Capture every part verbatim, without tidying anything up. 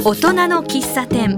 大人の喫茶店。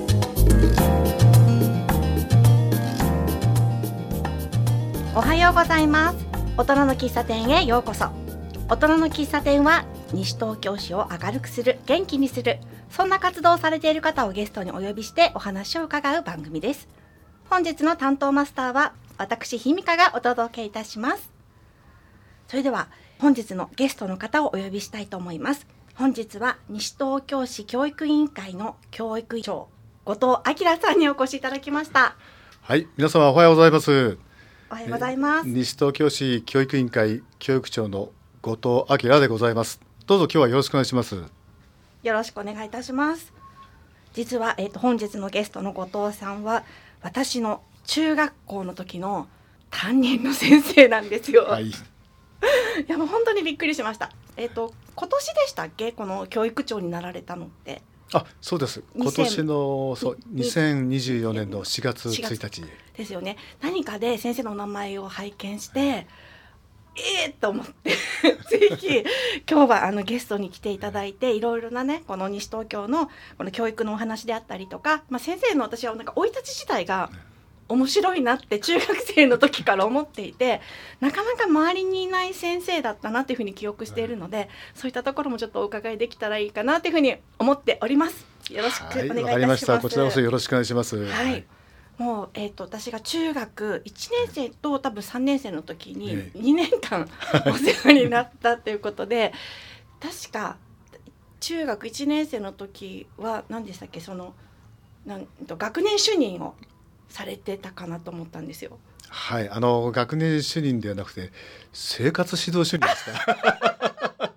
おはようございます。大人の喫茶店へようこそ。大人の喫茶店は西東京市を明るくする、元気にする、そんな活動をされている方をゲストにお呼びしてお話を伺う番組です。本日の担当マスターは私ひみかがお届けいたします。それでは本日のゲストの方をお呼びしたいと思います。本日は西東京市教育委員会の教育長後藤明さんにお越しいただきました。 はい、皆様おはようございます。 おはようございます。 西東京市教育委員会教育長の後藤明でございます。どうぞ今日はよろしくお願いします。 よろしくお願いいたします。実は、えーと、本日のゲストの後藤さんは私の中学校の時の担任の先生なんですよ。 はい、いやもう本当にびっくりしました。えっと今年でしたっけ、この教育長になられたのって。 あ、そうです。今年のそうにせんにじゅうよねんのしがつついたちですよね。何かで先生のお名前を拝見して、ええー、と思ってぜひ今日はあのゲストに来ていただいて、いろいろなねこの西東京のこの教育のお話であったりとか、まあ、先生の私はなんか生い立ち自体が面白いなって中学生の時から思っていて、なかなか周りにいない先生だったなっていうふうに記憶しているので、そういったところもちょっとお伺いできたらいいかなというふうに思っております。よろしくお願いいたします。はい、 わかりました。こちらこそよろしくお願いします。 はい、もう、えーと、私が中学いちねん生と多分さんねん生の時ににねんかんお世話になったということで確か中学いちねん生の時は何でしたっけ、そのなんと学年主任をされてたかなと思ったんですよ。 はい、あの学年主任ではなくて生活指導主任ですか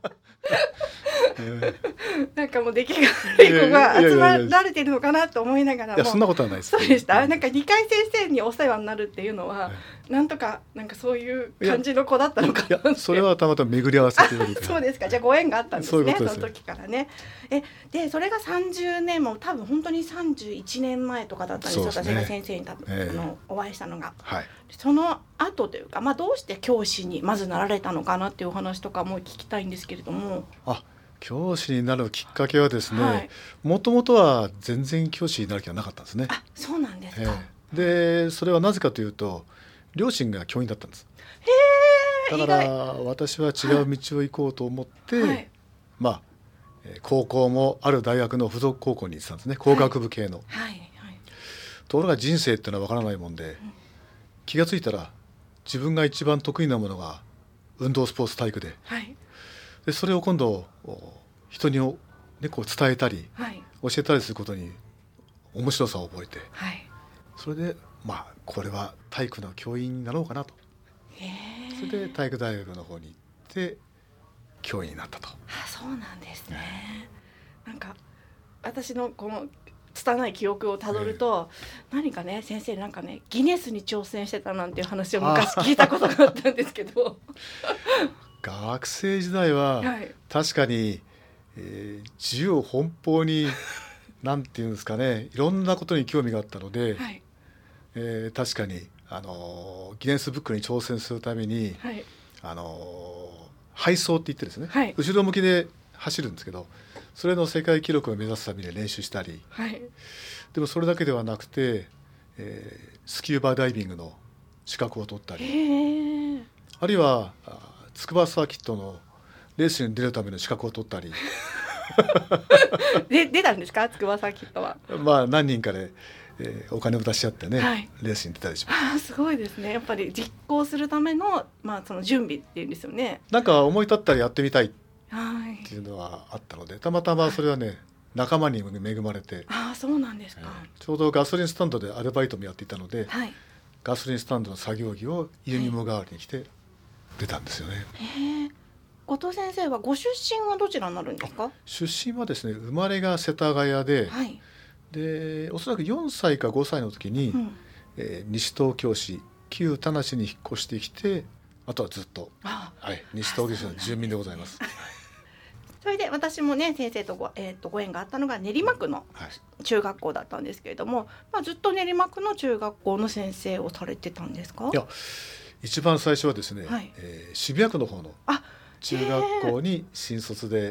なんかもう出来が悪い子が集まられているのかなと思いながらも、 いやそんなことはないです。 そうでした。なんかにかい先生にお世話になるっていうのは、なんとかなんかそういう感じの子だったのかなって。 いやそれはたまたま巡り合わせということでそうですか。じゃあご縁があったんですね。 そういうことです。 その時からね。えでそれがさんじゅうねんも多分本当にさんじゅういちねんまえとかだったんですよ。 そうですね、 私が先生に多分、えー、のお会いしたのが、 はい、 その後というか、まあ、どうして教師にまずなられたのかなっていうお話とかも聞きたいんですけれども。 あ、教師になるきっかけはですね、もともとは全然教師になる気はなかったんですね。 あ、そうなんですか。 えー、でそれはなぜかというと両親が教員だったんです。 へー、 だから私は違う道を行こうと思って、はい、まあ高校もある大学の付属高校に行ってたんですね。工学部系の、 はいはいはい、 ところが人生ってのは分からないもんで、うん、気がついたら自分が一番得意なものが運動スポーツ体育で、はい、でそれを今度人に、ね、こう伝えたり、はい、教えたりすることに面白さを覚えて、はい、それでまあこれは体育の教員になろうかなと。へー。それで体育大学の方に行って教員になったと。 あ、そうなんですね。なんか私のこの拙い記憶をたどると、えー、何かね先生なんかねギネスに挑戦してたなんていう話を昔聞いたことがあったんですけど学生時代は確かに、はい、えー、自由奔放になんていうんですかね、いろんなことに興味があったので、はい、えー、確かに、あのー、ギネスブックに挑戦するために、はい、あのー、背走って言ってですね、はい、後ろ向きで走るんですけど、それの世界記録を目指すために練習したり、はい、でもそれだけではなくて、えー、スキューバダイビングの資格を取ったり、あるいは筑波サーキットのレースに出るための資格を取ったりで出たんですか、筑波サーキットは。 まあ何人かで、えー、お金を出し合ってね、はい、レースに出たりします。 あ、すごいですね。やっぱり実行するための、まあ、その準備っていうんですよね。 なんか思い立ったらやってみたいっていうのはあったので、たまたまそれはね、はい、仲間に恵まれて。 あ、そうなんですか。 えー、ちょうどガソリンスタンドでアルバイトもやっていたので、はい、ガソリンスタンドの作業着をユニフォーム代わりに着て出たんですよね。 へー。後藤先生はご出身はどちらになるんですか。 出身はですね、生まれが世田谷で、はい、でおそらくよんさいかごさいの時に、うん、えー、西東京市旧田無に引っ越してきて、あとはずっと、はい、西東京市の住民でございます。 それで私もね先生と ご,、えー、とご縁があったのが練馬区の中学校だったんですけれども、はい、まあ、ずっと練馬区の中学校の先生をされてたんですか。 いや、一番最初はですね、はい、えー、渋谷区の方の中学校に新卒で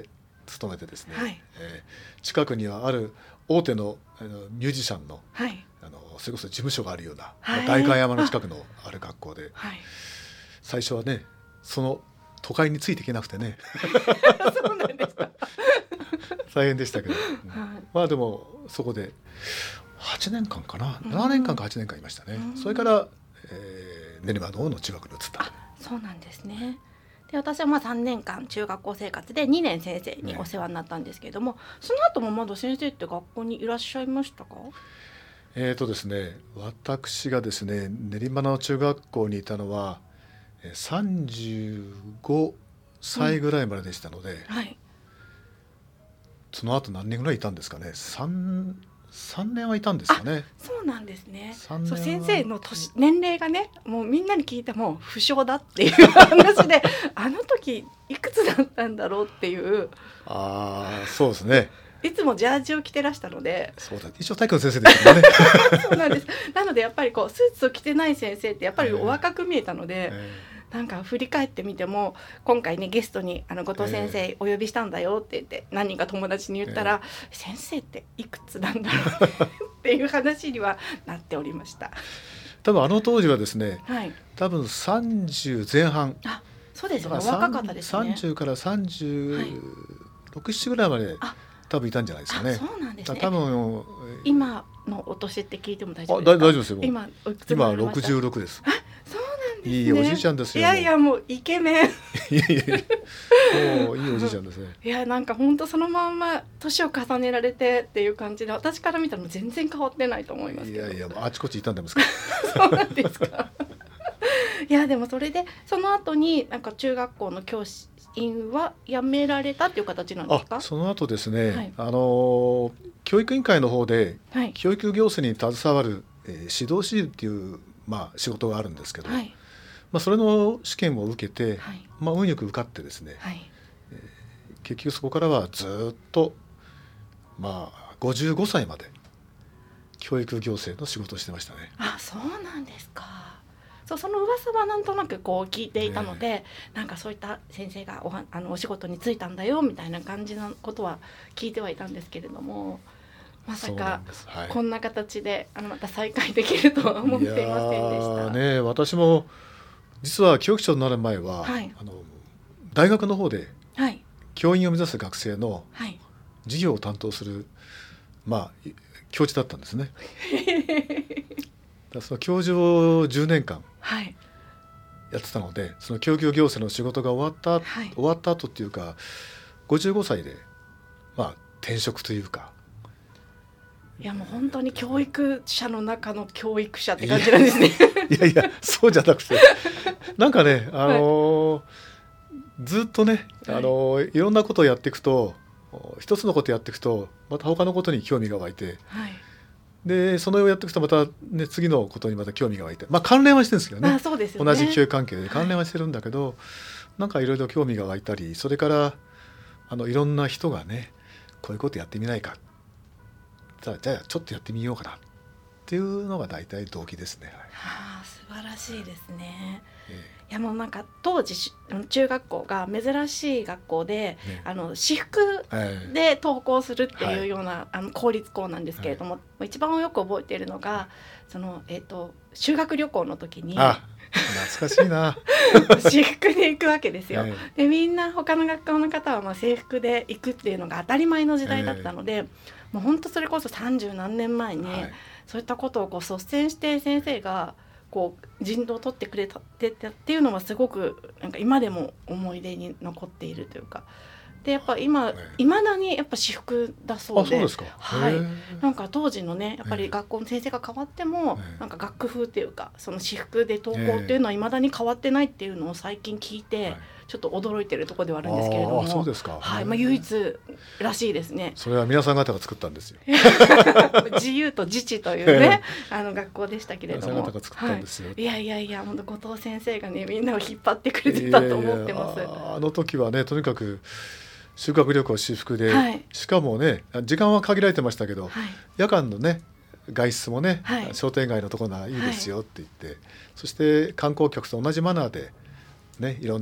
勤めてですね、 はい、 えー、近くにはある大手のあのミュージシャンの、 はい、 あのそれこそ事務所があるような、 はい、 代官山の近くのある学校で、 はい、 最初はねその都会についていけなくてねそうなんですか大変でしたけど、うん、 はい、 まあでもそこではちねんかんかな、 うん、 ななねんかんかはちねんかんいましたね、うん、それから、えー、練馬の方の中学に移った。 あ、そうなんですね。で私はまあさんねんかん中学校生活でにねん先生にお世話になったんですけれども、ね、その後もまだ先生って学校にいらっしゃいましたか？ えーとですね、私がですね練馬の中学校にいたのはさんじゅうごさいぐらいまででしたので、うん、 はい、 その後何年ぐらいいたんですかね。 3, 3年はいたんですかね。 そうなんですね。 そう先生の年年齢がねもうみんなに聞いても不詳だっていう話であの時いくつだったんだろうっていう。 ああ、そうですね。 いつもジャージを着てらしたので。 そうだ、一応体育の先生ですからねそうなんです。なのでやっぱりこうスーツを着てない先生ってやっぱりお若く見えたので、えーえー、なんか振り返ってみても今回ねゲストにあの後藤先生お呼びしたんだよって言って何人か友達に言ったら、えー、先生っていくつなんだろうっていう話にはなっておりました。 多分あの当時はですね、 はい、 多分さんじゅうぜん半。 あ、そうですね、若かったですね。 さんじゅうからさんじゅうろく、ななぐらいまで多分いたんじゃないですかね。 そうなんですね。 多分今のお年って聞いても大丈夫ですか？ あ、大丈夫ですよ。 今今ろくじゅうろくです。 あ、そうなんですね。 いいおじいちゃんですよ。 いやいやもうイケメンいやいやもういいおじいちゃんですね。 いやなんか本当そのまんま年を重ねられてっていう感じで私から見たらも全然変わってないと思いますけど。 いやいやあちこち痛んでますかそうなんですかいやでもそれでその後になんか中学校の教師員は辞められたっていう形なんですか？ あ、その後ですね、はい、あの教育委員会の方で、はい、教育行政に携わる、えー、指導士っていう、まあ、仕事があるんですけど、はい、まあ、それの試験を受けて、はい、まあ、運よく受かってですね、はい、えー、結局そこからはずっと、まあ、ごじゅうごさいまで教育行政の仕事をしてましたね。 あ、そうなんですか。そう、その噂はなんとなくこう聞いていたので、ね、なんかそういった先生が お, はあのお仕事に就いたんだよみたいな感じのことは聞いてはいたんですけれども、まさかこんな形であのまた再会できるとは思っていませんでした。 ね、私も実は教育長になる前は、はい、あの大学の方で教員を目指す学生の授業を担当する、まあ、教授だったんですねだその教授をじゅうねんかんやってたので、はい、その教育行政の仕事が終わった、はい、終わった後っていうかごじゅうごさいで、まあ、転職というか、 いやもう本当に教育者の中の教育者って感じなんですね。 いやいやそうじゃなくてなんかね、あのーはい、ずっとね、あのー、いろんなことをやっていくと一つのことをやっていくとまた他のことに興味が湧いて、はい、でそのをやっていくとまた、ね、次のことにまた興味が湧いて、まあ、関連はしてるんですけどね。 あ、そうですよね。 同じ教育関係で関連はしてるんだけど、はい、なんかいろいろ興味が湧いたり、それからあのいろんな人がねこういうことやってみないか、じゃあ、じゃあちょっとやってみようかなっていうのが大体動機ですね。 はあ、素晴らしいですね。ええ、いやもうなんか当時中学校が珍しい学校で、ね、あの私服で登校するっていうような、はい、あの公立校なんですけれども、はい、一番よく覚えているのがその、えーと、修学旅行の時にあ懐かしいな私服で行くわけですよ、はい、でみんな他の学校の方はまあ制服で行くっていうのが当たり前の時代だったので、はい、もう本当それこそさんじゅうなんねんまえに、はい、そういったことをこう率先して先生がこう人道を取ってくれたってっていうのはすごくなんか今でも思い出に残っているというか、でやっぱ今いまだにやっぱ私服だそうで、 あ、そうですか。 はい、なんか当時のねやっぱり学校の先生が変わってもなんか学風っていうかその私服で登校っていうのはいまだに変わってないっていうのを最近聞いてちょっと驚いてるところではあるんですけれども、 あ、そうですか。 はい、まあ、唯一らしいですね。 それは皆さん方が作ったんですよ自由と自治というねあの学校でしたけれども、 皆さん方が作ったんですよ、 はい、いやいやいや本当後藤先生がねみんなを引っ張ってくれてたと思ってます。いやいや、 あの時はねとにかく修学旅行私服で、はい、しかもね時間は限られてましたけど、はい、夜間のね外出もね、はい、商店街のところがいいですよって言って、はい、そして観光客と同じマナーでね、いろんな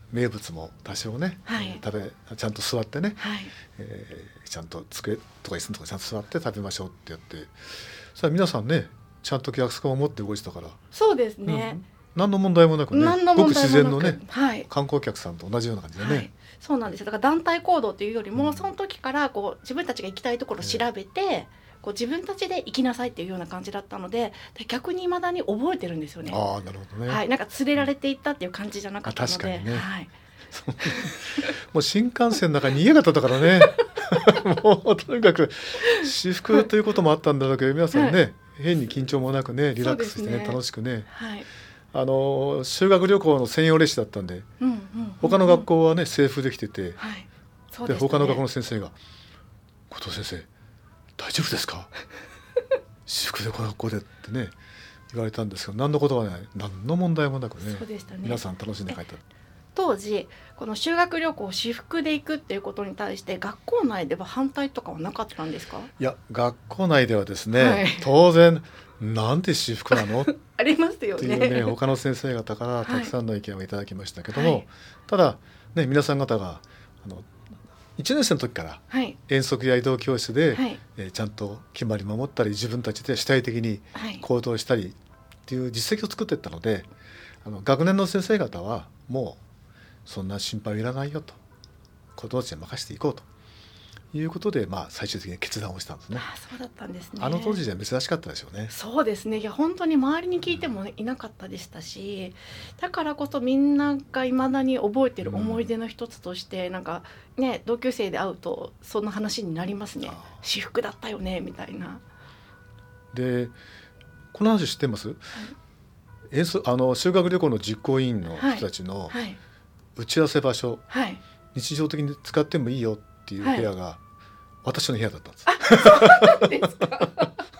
名物も多少ね、 はい、 食べちゃんと座ってね、 はい、 えー、ちゃんと机とか椅子とかちゃんと座って食べましょうってやって、さあ皆さんねちゃんと約束を持って動いてたから、 そうですね、うん、 何の問題もなくね、ごく自然のね、はい、観光客さんと同じような感じでね、はい、 そうなんですよ。だから団体行動というよりも、うん、その時からこう自分たちが行きたいところを調べて、えーこう自分たちで行きなさいっていうような感じだったので、逆に未だに覚えてるんですよね。 ああ、なるほどね。 はい、なんか連れられていったっていう感じじゃなかったので、 確かにね、 はい、 もう新幹線の中に家が建ったからねもうとにかく私服ということもあったんだろうけど、皆さんね、はい、変に緊張もなくねリラックスしてね、楽しくね、はい、あの修学旅行の専用列車だったんで、うんうんうんうん、他の学校はね制服できてて、はい、そうでしたね、で他の学校の先生が後藤先生大丈夫ですか私服でこの学校でってね言われたんですけど、何のことはない、何の問題もなく ね, そうでしたね、皆さん楽しんで帰った。 当時この修学旅行を私服で行くっていうことに対して学校内では反対とかはなかったんですか？ いや、学校内ではですね、はい、当然なんで私服なのありますよねっていうね、他の先生方からたくさんの意見をいただきましたけども、はい、ただね、皆さん方があのいちねん生の時から遠足や移動教室で、はい、えー、ちゃんと決まり守ったり自分たちで主体的に行動したりっていう実績を作っていったので、あの学年の先生方はもうそんな心配はいらないよと、子供たちに任せていこうということで、まあ、最終的に決断をしたんですね。 ああ、そうだったんですね。 あの当時じゃ珍しかったですよね。 そうですね。いや本当に周りに聞いてもいなかったでしたし、だからこそみんながいまだに覚えてる思い出の一つとして、うん、なんかね、同級生で会うとそんな話になりますね。私服だったよねみたいな。 でこの話知ってます？はい、演奏あの修学旅行の実行委員の人たちの打ち合わせ場所、はいはい、日常的に使ってもいいよっていう部屋が、はい、私の部屋だったんです。 あ、そうなんですか。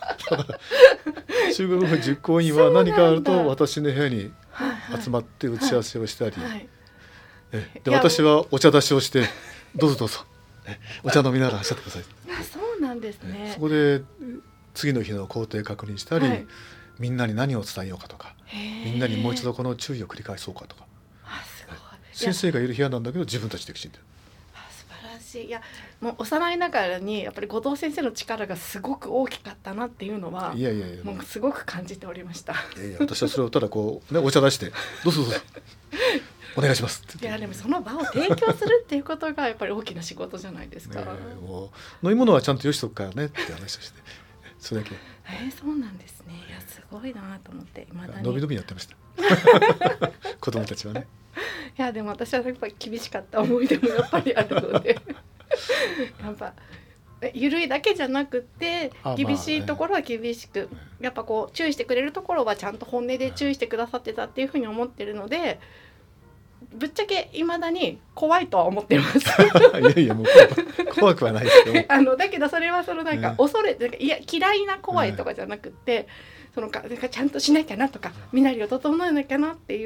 修学旅行実行委員は何かあると私の部屋に集まって打ち合わせをしたり、はいはい、えで私はお茶出しをしてどうぞどうぞお茶飲みながらおっしゃってください。 あ、そうなんですね。 そこで次の日の工程確認したり、はい、みんなに何を伝えようかとか、みんなにもう一度この注意を繰り返そうかとか。 あ、すごい。 先生がいる部屋なんだけど自分たちできちんと。 素晴らしい。いや、もう幼いながらにやっぱり後藤先生の力がすごく大きかったなっていうのは、いやいやいや、もうすごく感じておりました。 いやいや、私はそれをただこうね、お茶出してどうぞどうぞお願いしますって。 いや、でもその場を提供するっていうことがやっぱり大きな仕事じゃないですか。ね、 もう飲み物はちゃんとよしとくからねって話をしてそれだけ。 えー、そうなんですね。いや、すごいなと思って、未だにのびのびやってました子供たちはね。 いや、でも私はやっぱり厳しかった思い出もやっぱりあるのでやっぱ緩いだけじゃなくて厳しいところは厳しく、まあ、やっぱこう注意してくれるところはちゃんと本音で注意してくださってたっていうふうに思ってるので、ぶっちゃけ未だに怖いとは思ってますいやいや、もう怖くはないですけどあのだけどそれはそのなんか恐れ、なんかいや嫌いな怖いとかじゃなくて、そのかなんかちゃんとしなきゃなとか身なりを整えなきゃなっていう、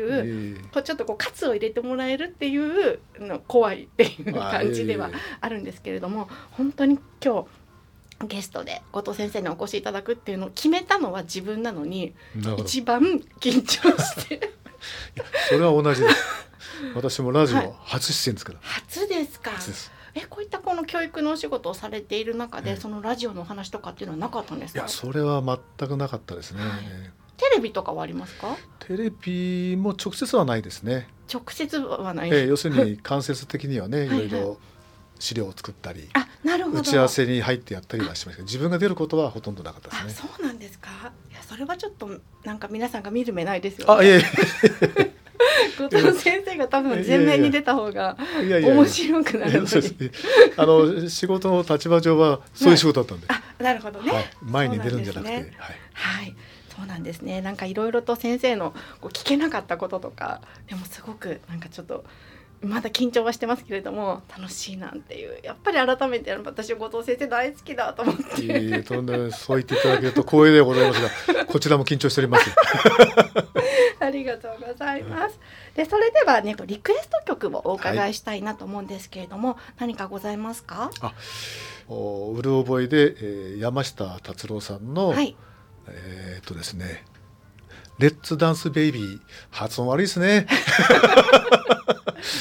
えー、ちょっとこう喝を入れてもらえるっていうの怖いっていう感じではあるんですけれども、本当に今日ゲストで後藤先生にお越しいただくっていうのを決めたのは自分なのに一番緊張していや、それは同じです私もラジオ初出演ですから、はい、 初ですか。初です。え、こういったこの教育のお仕事をされている中で、ええ、そのラジオのお話とかっていうのはなかったんですか？ いや、それは全くなかったですね、はい、 テレビとかはありますか？ テレビも直接はないですね。 直接はない、 ええ、要するに間接的にはねいろいろ資料を作ったりあ、なるほど、 打ち合わせに入ってやったりはしましたけど、自分が出ることはほとんどなかったですね。 あ、そうなんですか。いや、それはちょっとなんか皆さんが見る目ないですよね。 あ、いえいえ後藤先生が多分前面に出た方が面白くなるのに、 あの仕事の立場上はそういう仕事だったんで、 はい、あ、なるほどね、はい、 前に出るんじゃなくて、ね、 はい、はい、そうなんですね。なんかいろいろと先生のこう聞けなかったこととか、でもすごくなんかちょっとまだ緊張はしてますけれども楽しいなんていう、やっぱり改めて私後藤先生大好きだと思って。いえいえ、とんでもない、そう言っていただけると光栄でございますがこちらも緊張しておりますありがとうございます。で、それではね、リクエスト曲をお伺いしたいなと思うんですけれども、はい、何かございますか？ あ、おうる覚えで、えー、山下達郎さんの、はい、えー、っとですねレッツダンスベイビー、発音悪いですね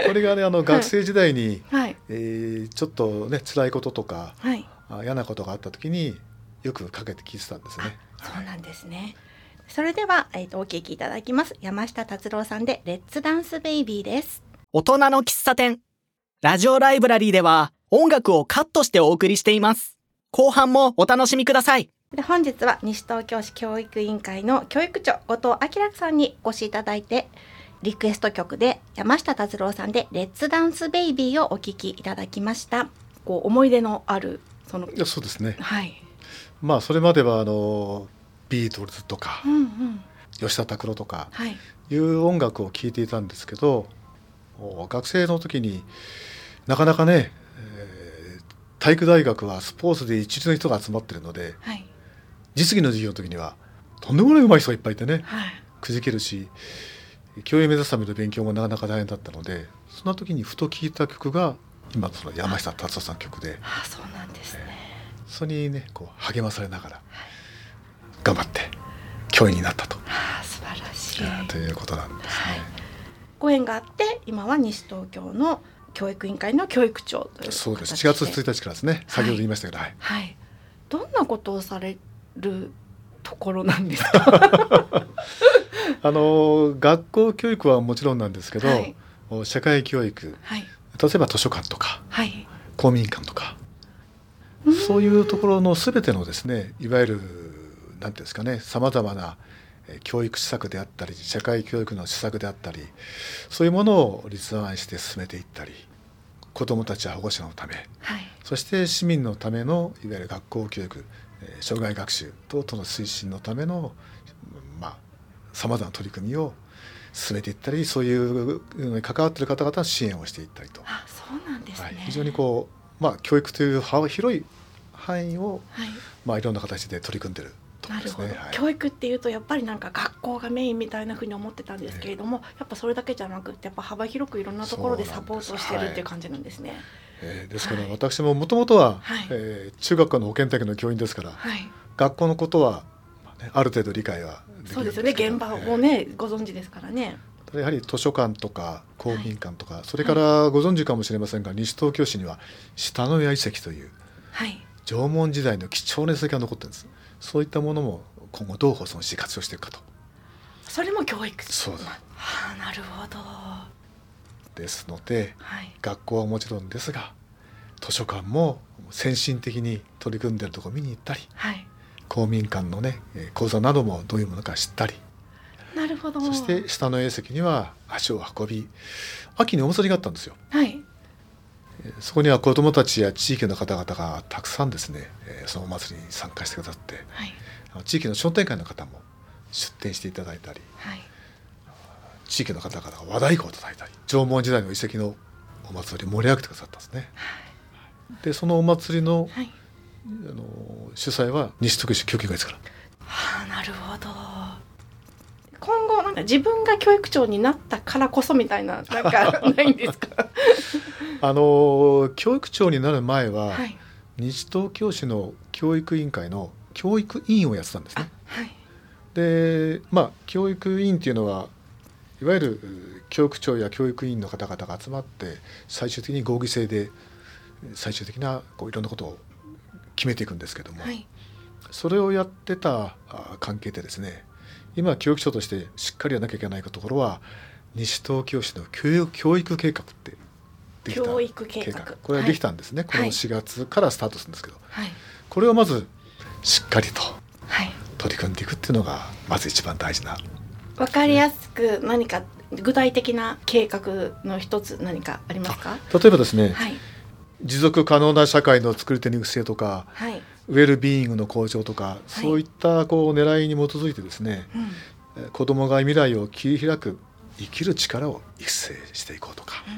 これがねあの学生時代に、 はいえー、ちょっとね辛いこととか、 はい、 嫌なことがあった時によくかけて聞いてたんですね。 そうなんですね。それでは、えー、とお聞きいただきます。山下達郎さんでレッツダンスベイビーです。 大人の喫茶店ラジオライブラリーでは音楽をカットしてお送りしています。後半もお楽しみください。 で本日は西東京市教育委員会の教育長後藤明さんにお越しいただいて、リクエスト曲で山下達郎さんでレッツダンスベイビーをお聴きいただきました。こう思い出のあるそのいやそうですね、 はい、 まあそれまではあのビートルズとか、 うんうん、 吉田拓郎とかはい、 いう音楽を聴いていたんですけど、学生の時になかなかね、えー、体育大学はスポーツで一流の人が集まってるので、 はい、 実技の授業の時にはとんでもない上手い人がいっぱいいてね、 はい、くじけるし教員目指すための勉強もなかなか大変だったので、その時にふと聴いた曲が今のその山下達郎さんの曲で、 ああそうなんですね、 えー、それにねこう励まされながら頑張って教員になったと、 ああ素晴らしい、 えー、ということなんですね、はい、 ご縁があって今は西東京の教育委員会の教育長という形で。 そうです、しがつついたちからですね、先ほど言いましたけど、はいはい、どんなことをされるところなんですかあの学校教育はもちろんなんですけど、はい、社会教育、はい、例えば図書館とか、はい、公民館とか、そういうところのすべてのですね、いわゆるなんていうんですかね、さまざまな教育施策であったり社会教育の施策であったり、そういうものを立案して進めていったり、子どもたちや保護者のため、はい、そして市民のためのいわゆる学校教育、障害学習等々の推進のためのまあさまざまな取り組みを進めていったり、そういうのに関わっている方々の支援をしていったりと、 あ、そうなんですね、はい、 非常にこう、まあ、教育という広い範囲を、はい、まあ、いろんな形で取り組んでいるところですね。なるほど、はい、教育っていうとやっぱりなんか学校がメインみたいなふうに思ってたんですけれども、えー、やっぱそれだけじゃなくてやっぱ幅広くいろんなところでサポートしてるっていう感じなんですね。 えー、ですから私ももともとは、はい、えー、中学校の保健体育の教員ですから、はい、学校のことは、まあね、ある程度理解はできるんですけど、 そうですよね、現場をね、えー、ご存知ですからね。 やはり図書館とか公民館とか、はい、それからご存知かもしれませんが、西東京市には下野谷遺跡という、はい、縄文時代の貴重な遺跡が残ってるんです。そういったものも今後どう保存し活用していくかと。 それも教育。 そうだ、 はあ、なるほど。 ですので、 はい、 学校はもちろんですが図書館も先進的に取り組んでいるところを見に行ったり、はい、公民館のね講座などもどういうものか知ったり、 なるほど。 そして下野遺跡には足を運び、秋にお祭りがあったんですよ、 はい、 そこには子どもたちや地域の方々がたくさんですね、そのお祭りに参加してくださって、はい、地域の商店会の方も出店していただいたり、はい、地域の方々が和太鼓を叩いたり、縄文時代の遺跡のお祭り盛り上げてくださったんですね、はい、でそのお祭りの、はい、あの主催は西東京市教育委員会ですから、 はあ、なるほど。今後なんか自分が教育長になったからこそみたいな、なんかないんですかあの教育長になる前は、はい、西東京市の教育委員会の教育委員をやってたんですね、はい、でまあ教育委員っていうのはいわゆる教育長や教育委員の方々が集まって最終的に合議制で最終的なこういろんなことを決めていくんですけども、はい、それをやってた関係でですね、今教育長としてしっかりやらなきゃいけないところは西東京市の教育、教育計画ってできた教育計画、 これができたんですね、はい、このしがつからスタートするんですけど、 はい、 これをまずしっかりと取り組んでいくっていうのがまず一番大事な、 分かりやすく何か具体的な計画の一つ何かありますか？ 例えばですね、はい、持続可能な社会の作り手の育成とか、はい、ウェルビーイングの向上とか、はい、そういったこう狙いに基づいてですね、うん、子どもが未来を切り開く生きる力を育成していこうとか、うん、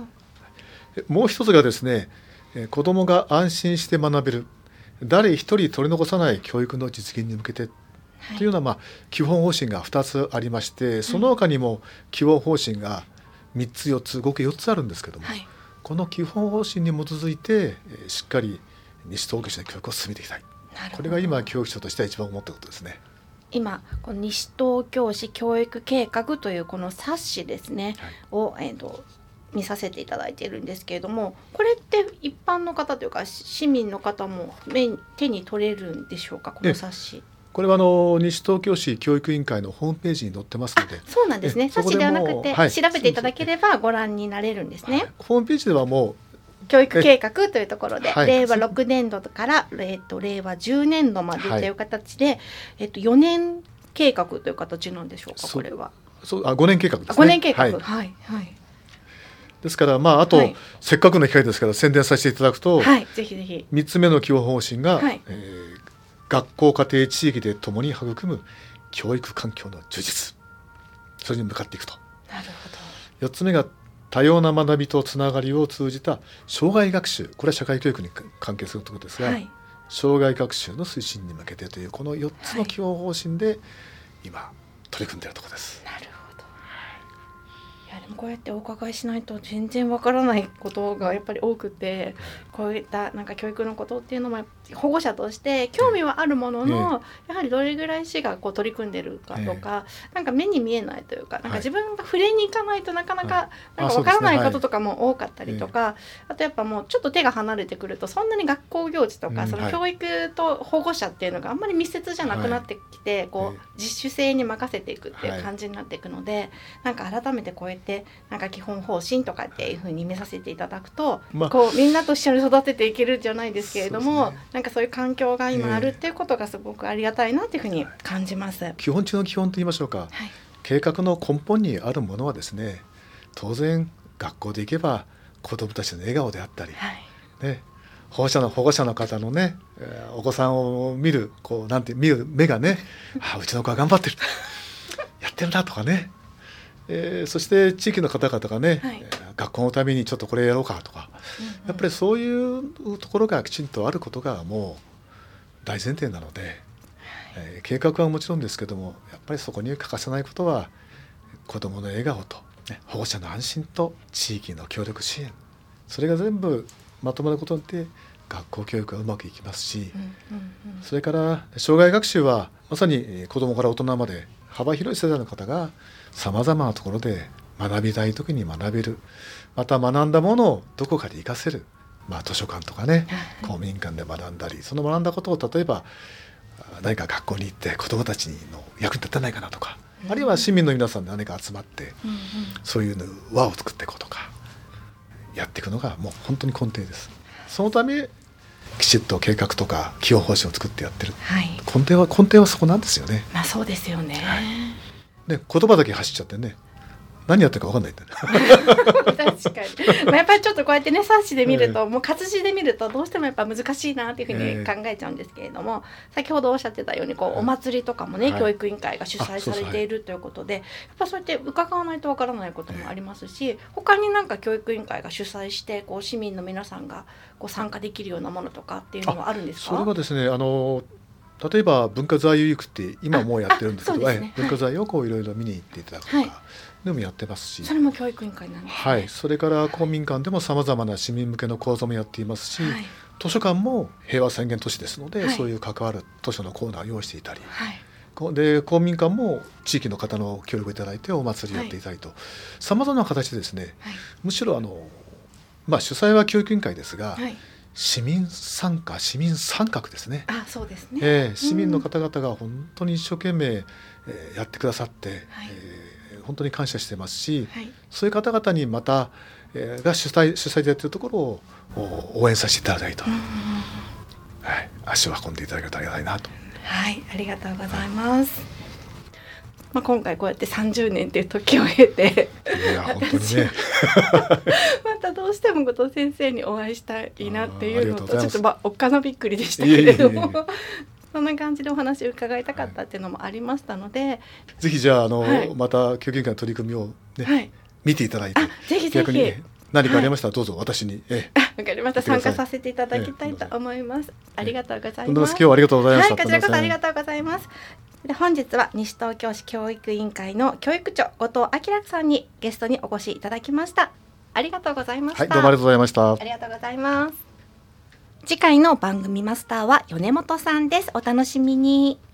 もう一つがですね、子どもが安心して学べる、誰一人取り残さない教育の実現に向けてというような、まあ、基本方針がふたつありまして、その他にも基本方針がみっつよっつ合計よっつあるんですけども、はい、この基本方針に基づいてしっかり西東京市の教育を進めていきたい、これが今教育長としては一番思ったことですね。 今この西東京市教育計画というこの冊子ですね、はい、を、えーと見させていただいているんですけれども、これって一般の方というか市民の方も目に手に取れるんでしょうか、この冊子。 これはあの西東京市教育委員会のホームページに載ってますので。 そうなんですね。冊子ではなくて、はい、調べていただければご覧になれるんですね。はい、 ホームページではもう教育計画というところで、 はい、 れいわろくねんどから、えー、とれいわじゅうねんどまでという形で、はい、えー、とよねん計画という形なんでしょうか、これは。 そうあごねん計画ですね。 ごねん計画、はいはいはい、 ですから、まあ、あと、はい、せっかくの機会ですから宣伝させていただくと、 はい、ぜひぜひみっつめの基本方針が、 はい、 えー、学校家庭地域で共に育む教育環境の充実、それに向かっていくと。 なるほど。 よっつめが多様な学びとつながりを通じた障害学習、これは社会教育に関係するところですが、はい、障害学習の推進に向けてというこのよっつの基本方針で今取り組んでいるところです。 なるほど。いやでもこうやってお伺いしないと全然わからないことがやっぱり多くて、こういったなんか教育のことっていうのも保護者として興味はあるものの、えー、やはりどれぐらい市がこう取り組んでるかとか、えー、なんか目に見えないというか、なんか自分が触れに行かないとなかなかなんかわからないこととかも多かったりとか、あとやっぱもうちょっと手が離れてくるとそんなに学校行事とか、うん、その教育と保護者っていうのがあんまり密接じゃなくなってきて、はい、こう自主性に任せていくっていう感じになっていくので、はい、なんか改めてこうやってなんか基本方針とかっていう風に見させていただくと、まあ、こうみんなと一緒に育てていけるんじゃないですけれども、ね、なんかそういう環境が今あるっていうことがすごくありがたいなっていう風に感じます。えー、 基本中の基本と言いましょうか、はい、計画の根本にあるものはですね、当然学校で行けば子どもたちの笑顔であったり、はい、ね、保護者の保護者の方のね、お子さんを見るこうなんて見る目がねあ、うちの子は頑張ってるやってるなとかね、えー、そして地域の方々がね、はい、学校のためにちょっとこれやろうかとか、うんうん、やっぱりそういうところがきちんとあることがもう大前提なので、はい、えー、計画はもちろんですけども、やっぱりそこに欠かせないことは子どもの笑顔と、ね、保護者の安心と地域の協力支援、それが全部まとまることによって学校教育がうまくいきますし、うんうんうん、それから障害学習はまさに子どもから大人まで幅広い世代の方がさまざまなところで学びたい時に学べる、また学んだものをどこかで活かせる、まあ、図書館とかね、公民館で学んだり、その学んだことを例えば何か学校に行って子どもたちの役に立たないかなとか、うん、あるいは市民の皆さんで何か集まって、うんうん、そういう輪を作っていこうとかやっていくのがもう本当に根底です。そのためきちっと計画とか基本方針を作ってやってる、はい、根底は根底はそこなんですよね。 まあそうですよね、はい、 で言葉だけ走っちゃってね、何やってるか分かんないんだよ確かに、まあ、やっぱりちょっとこうやってね冊子で見ると、えー、もう活字で見るとどうしてもやっぱ難しいなっていうふうに考えちゃうんですけれども、えー、先ほどおっしゃってたようにこうお祭りとかもね、はい、教育委員会が主催されているということで、やっぱそうやって伺わないと分からないこともありますし、えー、他になんか教育委員会が主催してこう市民の皆さんがこう参加できるようなものとかっていうのはあるんですか？ それはですね、あの例えば文化財ウィークって今もうやってるんですけど、ね、文化財をこういろいろ見に行っていただくとか、はい、でもやってますし、 それも教育委員会なんですね。 はい、それから公民館でもさまざまな市民向けの講座もやっていますし、はい、図書館も平和宣言都市ですので、はい、そういう関わる図書のコーナーを用意していたり、はい、で公民館も地域の方の協力をいただいてお祭りをやっていたりと、さまざまな形でですね、はい、むしろあの、まあ、主催は教育委員会ですが、はい、市民参加、市民参画ですね。 あ、そうですね、 えー、市民の方々が本当に一生懸命、えー、やってくださって、はい、えー、本当に感謝してますし、はい、そういう方々にまた、えー、が主催、主催でやっているところを応援させていただいた、はい、足を運んでいただけるとありがたいなと。 はい、ありがとうございます、はい、まあ、今回こうやってさんじゅうねんという時を経て、 いや本当にねまたどうしても後藤先生にお会いしたいなっていうのと、ちょっとまあおっかなびっくりでしたけれども、いえいえいえそんな感じでお話を伺いたかったっていうのもありましたので、はい、 ぜひじゃあ、あの、はい、また教育委員会の取り組みを、ね、はい、見ていただいて、 ぜひぜひ逆に、ね、何かありましたらどうぞ私に、 ええ、わかりました。参加させていただきたいと思います。ありがとうございます。 今日はありがとうございました。 はい、こちらこそありがとうございます。で本日は西東京市教育委員会の教育長後藤明さんにゲストにお越しいただきました。ありがとうございました。 はい、どうもありがとうございました。 ありがとうございます。次回の番組マスターは米本さんです。お楽しみに。